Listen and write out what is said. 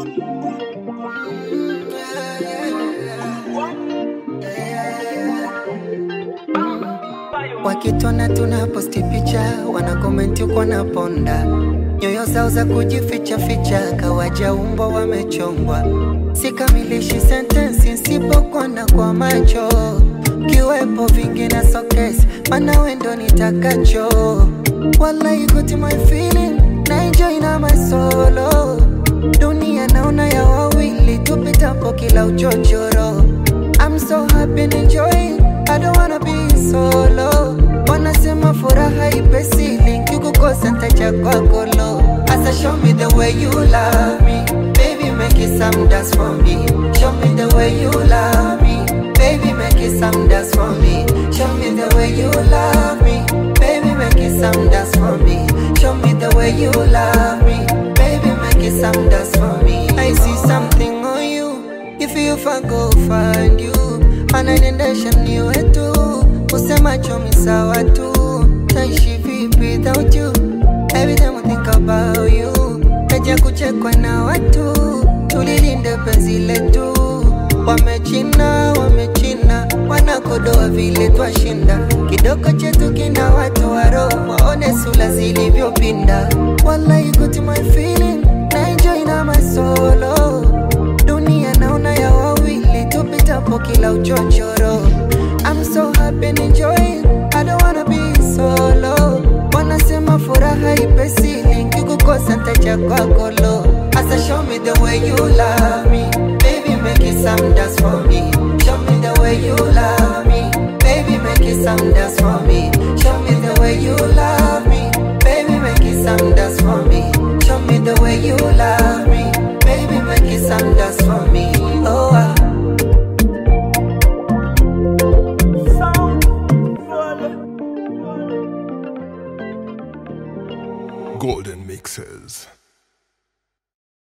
Wakitona tunaposti picha, wanakomenti uko na ponda. Nyoyo zao za kujificha ficha, kawaja umbo wamechongwa. Sikamilishi sentensi nsipokona kwa macho. Kiwepo vingi na sokesi, mana wendo nitakacho. Wallahi got my feeling, na enjoy na my solo. Dunia naona ya wawili, tupitapo kila uchochoro. I'm so happy and enjoying, I don't wanna be solo. Wanasema furaha ipesi, linki kukosa ntacha kwa kolo. Asa show me the way you love me, baby make it some dance for me. Show me the way you love me, baby make it some dance for me. Show me the way you love me, baby make it some dance for me. Show me the way you love me, baby make it some dance for me. I see something on you, if you go find you. Ananiendesha ni wetu, usema chomi sawa tu. Taishi vipi without you, every time I think about you. Kaja kuchekwa na watu, tulilinde penzi letu. Wamechina, wanakodoa vile twashinda. Kidogo chetu kina watu waro, waone sula zilivyopinda. Wallahi got my feeling, na enjoy na my solo. Dunia naona ya wawili, tupitapo kila uchochoro. I'm so happy and enjoying, I don't wanna be solo. Wanasema furaha ipesi, linki kukosa ntacha kwa kolo. Asa show me the way you love me, baby make it some dance for me. Show me the way you love me, baby make it some dance for me. Show me the way you love me, baby make it some dance for me. Show me the way you love me, baby make it some dance for me. Oh Golden Mixes.